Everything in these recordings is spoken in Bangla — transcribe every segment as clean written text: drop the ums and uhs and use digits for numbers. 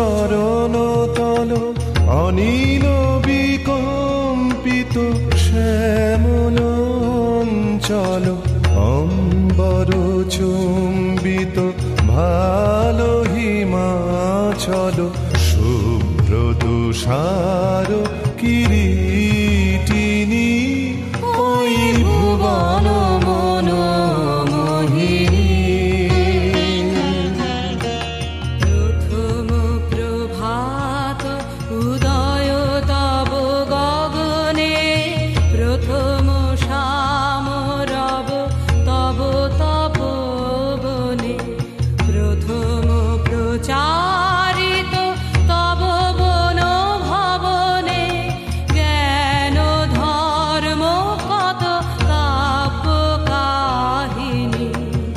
চরণ তল অনিল বিকম্পিত শ্যামল অঞ্চল অম্বর চুম্বিত ভালো হিমাচল শুভ্র তুষার কিরীটিনী ওই ভুবন মনোমোহিনী। প্রথম প্রভাত উদয় তব গগনে, প্রথম সামরব তব তপবনে, প্রথম প্রচারিত তব বন ভবনে, জ্ঞান ধর্ম কত কাব্য কাহিনী।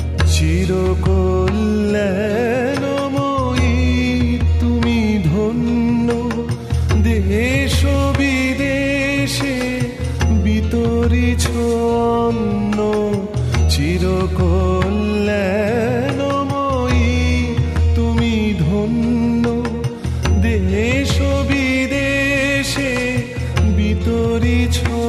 চিরকল্যাণময়ী তুমি ধন্য, দেশ বিদেশে বিতরিছ অন্ন। চিরকল্যাণময়ী তুমি ধন্য, দেশ বিদেশে বিতরিছ